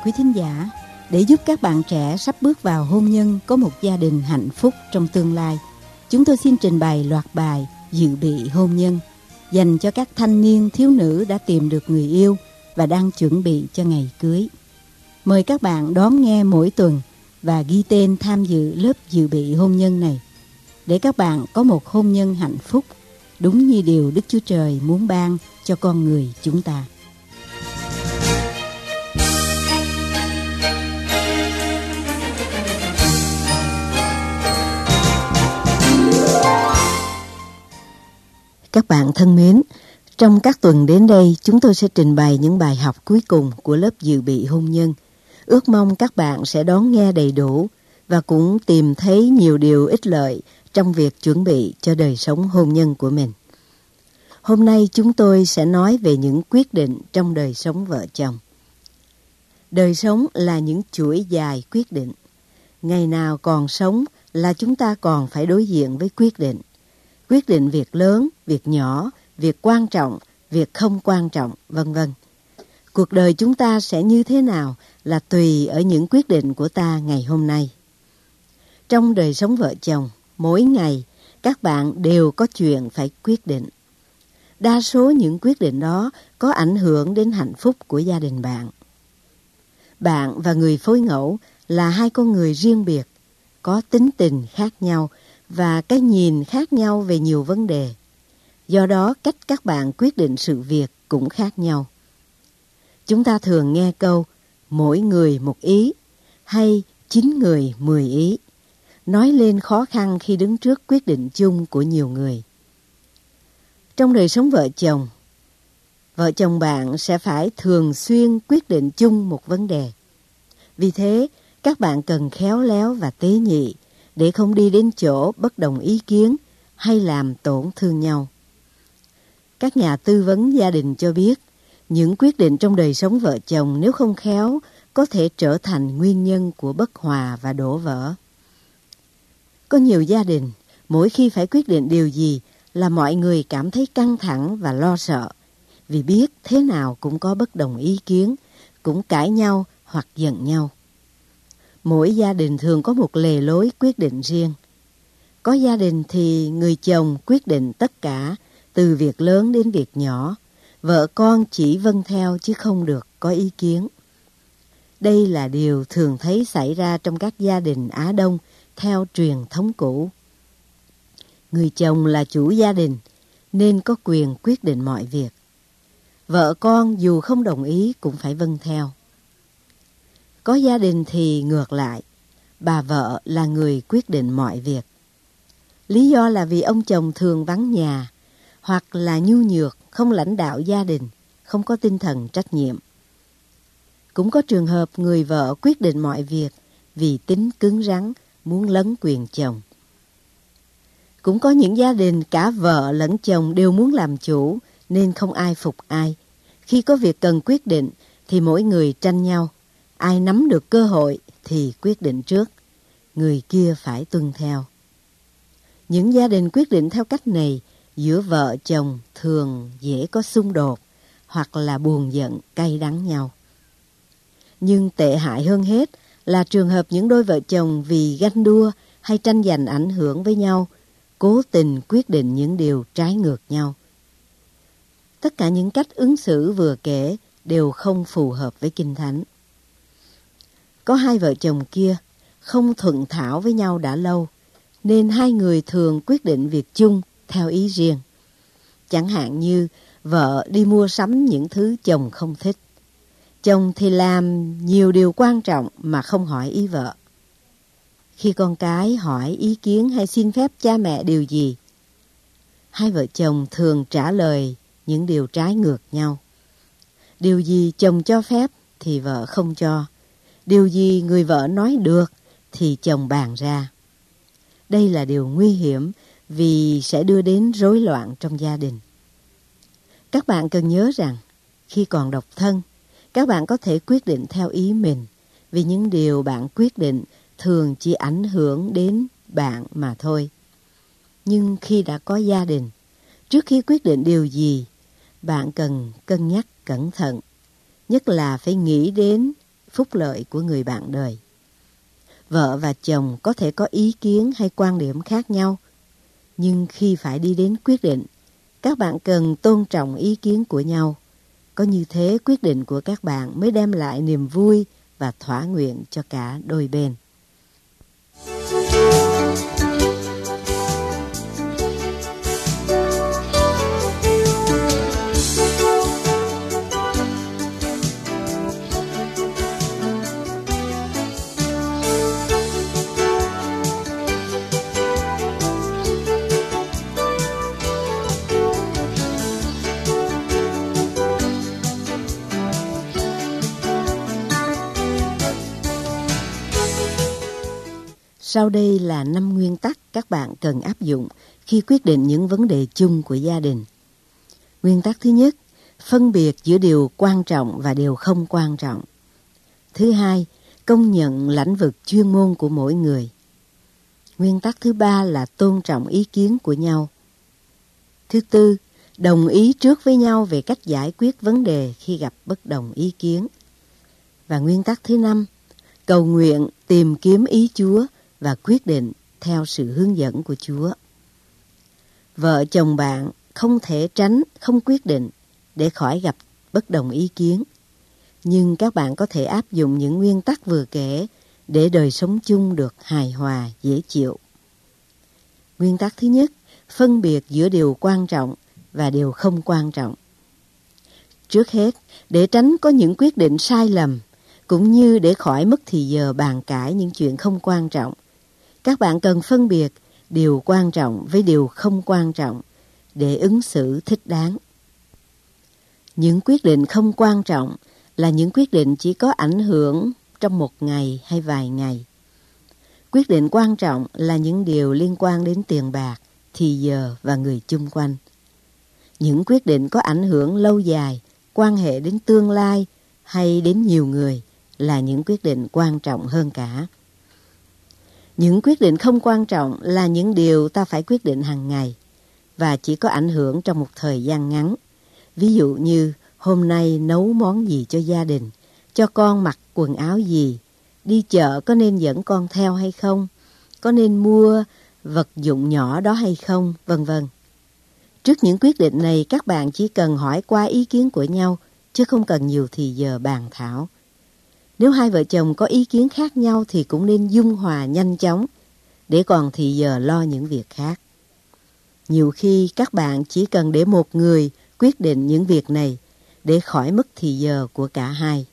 quý thính giả, để giúp các bạn trẻ sắp bước vào hôn nhân có một gia đình hạnh phúc trong tương lai, chúng tôi xin trình bày loạt bài dự bị hôn nhân dành cho các thanh niên thiếu nữ đã tìm được người yêu và đang chuẩn bị cho ngày cưới. Mời các bạn đón nghe mỗi tuần và ghi tên tham dự lớp dự bị hôn nhân này để các bạn có một hôn nhân hạnh phúc đúng như điều Đức Chúa Trời muốn ban cho con người chúng ta. Các bạn thân mến, trong các tuần đến đây chúng tôi sẽ trình bày những bài học cuối cùng của lớp dự bị hôn nhân. Ước mong các bạn sẽ đón nghe đầy đủ và cũng tìm thấy nhiều điều ích lợi trong việc chuẩn bị cho đời sống hôn nhân của mình. Hôm nay chúng tôi sẽ nói về những quyết định trong đời sống vợ chồng. Đời sống là những chuỗi dài quyết định. Ngày nào còn sống là chúng ta còn phải đối diện với quyết định. Quyết định việc lớn, việc nhỏ, việc quan trọng, việc không quan trọng, vân vân. Cuộc đời chúng ta sẽ như thế nào là tùy ở những quyết định của ta ngày hôm nay. Trong đời sống vợ chồng, mỗi ngày các bạn đều có chuyện phải quyết định. Đa số những quyết định đó có ảnh hưởng đến hạnh phúc của gia đình bạn. Bạn và người phối ngẫu là hai con người riêng biệt, có tính tình khác nhau và cái nhìn khác nhau về nhiều vấn đề. Do đó, cách các bạn quyết định sự việc cũng khác nhau. Chúng ta thường nghe câu mỗi người một ý hay 9 người 10 ý, nói lên khó khăn khi đứng trước quyết định chung của nhiều người. Trong đời sống vợ chồng bạn sẽ phải thường xuyên quyết định chung một vấn đề. Vì thế, các bạn cần khéo léo và tế nhị để không đi đến chỗ bất đồng ý kiến hay làm tổn thương nhau. Các nhà tư vấn gia đình cho biết, những quyết định trong đời sống vợ chồng nếu không khéo có thể trở thành nguyên nhân của bất hòa và đổ vỡ. Có nhiều gia đình, mỗi khi phải quyết định điều gì là mọi người cảm thấy căng thẳng và lo sợ, vì biết thế nào cũng có bất đồng ý kiến, cũng cãi nhau hoặc giận nhau. Mỗi gia đình thường có một lề lối quyết định riêng. Có gia đình thì người chồng quyết định tất cả, từ việc lớn đến việc nhỏ. Vợ con chỉ vâng theo chứ không được có ý kiến. Đây là điều thường thấy xảy ra trong các gia đình Á Đông theo truyền thống cũ. Người chồng là chủ gia đình nên có quyền quyết định mọi việc. Vợ con dù không đồng ý cũng phải vâng theo. Có gia đình thì ngược lại, bà vợ là người quyết định mọi việc. Lý do là vì ông chồng thường vắng nhà, hoặc là nhu nhược, không lãnh đạo gia đình, không có tinh thần trách nhiệm. Cũng có trường hợp người vợ quyết định mọi việc vì tính cứng rắn, muốn lấn quyền chồng. Cũng có những gia đình cả vợ lẫn chồng đều muốn làm chủ nên không ai phục ai. Khi có việc cần quyết định thì mỗi người tranh nhau. Ai nắm được cơ hội thì quyết định trước, người kia phải tuân theo. Những gia đình quyết định theo cách này giữa vợ chồng thường dễ có xung đột hoặc là buồn giận, cay đắng nhau. Nhưng tệ hại hơn hết là trường hợp những đôi vợ chồng vì ganh đua hay tranh giành ảnh hưởng với nhau, cố tình quyết định những điều trái ngược nhau. Tất cả những cách ứng xử vừa kể đều không phù hợp với Kinh Thánh. Có hai vợ chồng kia không thuận thảo với nhau đã lâu, nên hai người thường quyết định việc chung theo ý riêng. Chẳng hạn như vợ đi mua sắm những thứ chồng không thích. Chồng thì làm nhiều điều quan trọng mà không hỏi ý vợ. Khi con cái hỏi ý kiến hay xin phép cha mẹ điều gì, hai vợ chồng thường trả lời những điều trái ngược nhau. Điều gì chồng cho phép thì vợ không cho. Điều gì người vợ nói được thì chồng bàn ra. Đây là điều nguy hiểm vì sẽ đưa đến rối loạn trong gia đình. Các bạn cần nhớ rằng, khi còn độc thân, các bạn có thể quyết định theo ý mình, vì những điều bạn quyết định thường chỉ ảnh hưởng đến bạn mà thôi. Nhưng khi đã có gia đình, trước khi quyết định điều gì, bạn cần cân nhắc cẩn thận, nhất là phải nghĩ đến phúc lợi của người bạn đời. Vợ và chồng có thể có ý kiến hay quan điểm khác nhau, nhưng khi phải đi đến quyết định, các bạn cần tôn trọng ý kiến của nhau. Có như thế quyết định của các bạn mới đem lại niềm vui và thỏa nguyện cho cả đôi bên. Sau đây là 5 nguyên tắc các bạn cần áp dụng khi quyết định những vấn đề chung của gia đình. Nguyên tắc thứ nhất, phân biệt giữa điều quan trọng và điều không quan trọng. Thứ hai, công nhận lĩnh vực chuyên môn của mỗi người. Nguyên tắc thứ ba là tôn trọng ý kiến của nhau. Thứ tư, đồng ý trước với nhau về cách giải quyết vấn đề khi gặp bất đồng ý kiến. Và nguyên tắc thứ năm, cầu nguyện tìm kiếm ý Chúa và quyết định theo sự hướng dẫn của Chúa. Vợ chồng bạn không thể tránh không quyết định để khỏi gặp bất đồng ý kiến, nhưng các bạn có thể áp dụng những nguyên tắc vừa kể để đời sống chung được hài hòa, dễ chịu. Nguyên tắc thứ nhất, phân biệt giữa điều quan trọng và điều không quan trọng. Trước hết, để tránh có những quyết định sai lầm, cũng như để khỏi mất thì giờ bàn cãi những chuyện không quan trọng, các bạn cần phân biệt điều quan trọng với điều không quan trọng để ứng xử thích đáng. Những quyết định không quan trọng là những quyết định chỉ có ảnh hưởng trong một ngày hay vài ngày. Quyết định quan trọng là những điều liên quan đến tiền bạc, thì giờ và người chung quanh. Những quyết định có ảnh hưởng lâu dài, quan hệ đến tương lai hay đến nhiều người là những quyết định quan trọng hơn cả. Những quyết định không quan trọng là những điều ta phải quyết định hàng ngày và chỉ có ảnh hưởng trong một thời gian ngắn. Ví dụ như hôm nay nấu món gì cho gia đình, cho con mặc quần áo gì, đi chợ có nên dẫn con theo hay không, có nên mua vật dụng nhỏ đó hay không, vân vân. Trước những quyết định này, các bạn chỉ cần hỏi qua ý kiến của nhau, chứ không cần nhiều thì giờ bàn thảo. Nếu hai vợ chồng có ý kiến khác nhau thì cũng nên dung hòa nhanh chóng, để còn thì giờ lo những việc khác. Nhiều khi các bạn chỉ cần để một người quyết định những việc này, để khỏi mất thì giờ của cả hai.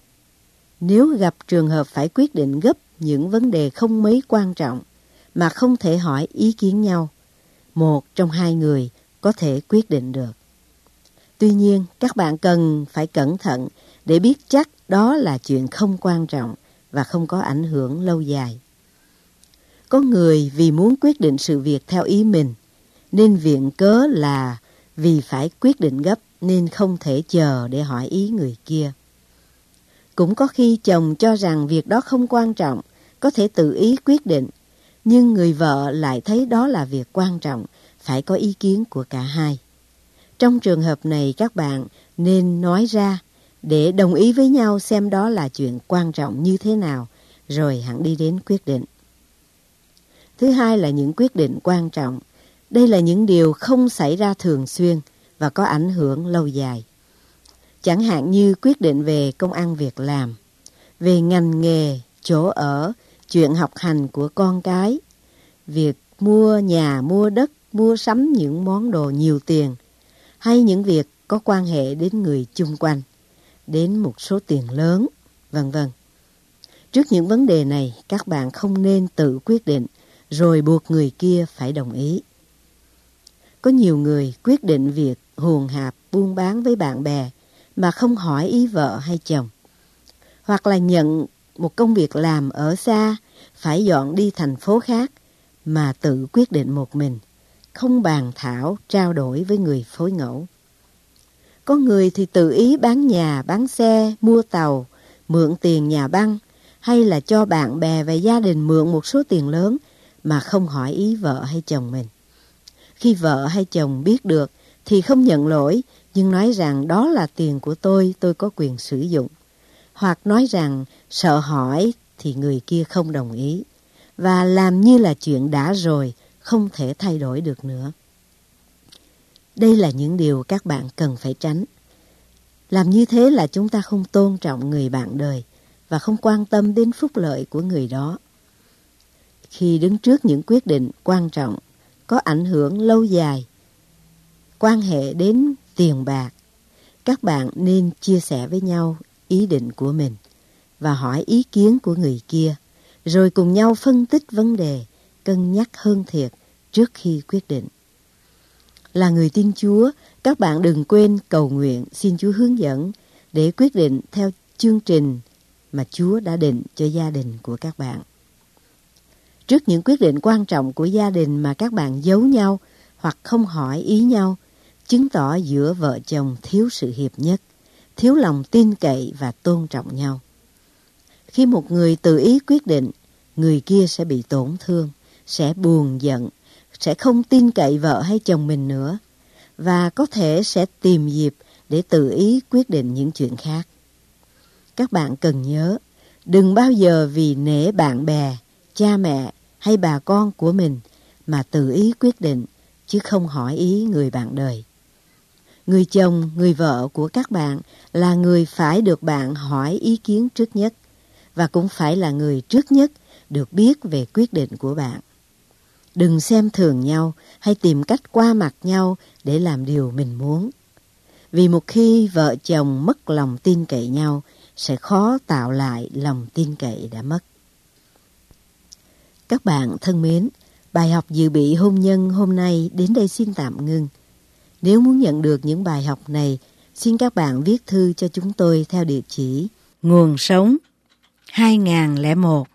Nếu gặp trường hợp phải quyết định gấp những vấn đề không mấy quan trọng, mà không thể hỏi ý kiến nhau, một trong hai người có thể quyết định được. Tuy nhiên, các bạn cần phải cẩn thận để biết chắc đó là chuyện không quan trọng và không có ảnh hưởng lâu dài. Có người vì muốn quyết định sự việc theo ý mình, nên viện cớ là vì phải quyết định gấp nên không thể chờ để hỏi ý người kia. Cũng có khi chồng cho rằng việc đó không quan trọng, có thể tự ý quyết định, nhưng người vợ lại thấy đó là việc quan trọng, phải có ý kiến của cả hai. Trong trường hợp này, các bạn nên nói ra để đồng ý với nhau xem đó là chuyện quan trọng như thế nào, rồi hẵng đi đến quyết định. Thứ hai là những quyết định quan trọng. Đây là những điều không xảy ra thường xuyên và có ảnh hưởng lâu dài. Chẳng hạn như quyết định về công ăn việc làm, về ngành nghề, chỗ ở, chuyện học hành của con cái, việc mua nhà, mua đất, mua sắm những món đồ nhiều tiền, hay những việc có quan hệ đến người chung quanh, đến một số tiền lớn, vân vân. Trước những vấn đề này, các bạn không nên tự quyết định rồi buộc người kia phải đồng ý. Có nhiều người quyết định việc hùn hạp buôn bán với bạn bè mà không hỏi ý vợ hay chồng, hoặc là nhận một công việc làm ở xa, phải dọn đi thành phố khác mà tự quyết định một mình, không bàn thảo, trao đổi với người phối ngẫu. Có người thì tự ý bán nhà, bán xe, mua tàu, mượn tiền nhà băng, hay là cho bạn bè và gia đình mượn một số tiền lớn mà không hỏi ý vợ hay chồng mình. Khi vợ hay chồng biết được thì không nhận lỗi, nhưng nói rằng đó là tiền của tôi có quyền sử dụng. hoặc nói rằng sợ hỏi thì người kia không đồng ý, và làm như là chuyện đã rồi, không thể thay đổi được nữa. Đây là những điều các bạn cần phải tránh. Làm như thế là chúng ta không tôn trọng người bạn đời và không quan tâm đến phúc lợi của người đó. Khi đứng trước những quyết định quan trọng, có ảnh hưởng lâu dài, quan hệ đến tiền bạc, các bạn nên chia sẻ với nhau ý định của mình và hỏi ý kiến của người kia, rồi cùng nhau phân tích vấn đề, cân nhắc hơn thiệt trước khi quyết định. Là người tin Chúa, các bạn đừng quên cầu nguyện xin Chúa hướng dẫn để quyết định theo chương trình mà Chúa đã định cho gia đình của các bạn. Trước những quyết định quan trọng của gia đình mà các bạn giấu nhau hoặc không hỏi ý nhau, chứng tỏ giữa vợ chồng thiếu sự hiệp nhất, thiếu lòng tin cậy và tôn trọng nhau. Khi một người tự ý quyết định, người kia sẽ bị tổn thương, sẽ buồn giận, sẽ không tin cậy vợ hay chồng mình nữa, và có thể sẽ tìm dịp để tự ý quyết định những chuyện khác. Các bạn cần nhớ, đừng bao giờ vì nể bạn bè, cha mẹ hay bà con của mình mà tự ý quyết định, chứ không hỏi ý người bạn đời. Người chồng, người vợ của các bạn là người phải được bạn hỏi ý kiến trước nhất, và cũng phải là người trước nhất được biết về quyết định của bạn. Đừng xem thường nhau hay tìm cách qua mặt nhau để làm điều mình muốn. Vì một khi vợ chồng mất lòng tin cậy nhau, sẽ khó tạo lại lòng tin cậy đã mất. Các bạn thân mến, bài học dự bị hôn nhân hôm nay đến đây xin tạm ngưng. Nếu muốn nhận được những bài học này, xin các bạn viết thư cho chúng tôi theo địa chỉ Nguồn Sống 2001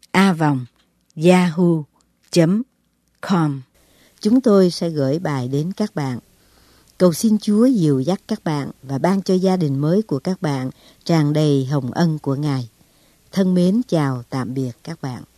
@yahoo.com. Chúng tôi sẽ gửi bài đến các bạn. Cầu xin Chúa dìu dắt các bạn và ban cho gia đình mới của các bạn tràn đầy hồng ân của Ngài. Thân mến chào tạm biệt các bạn.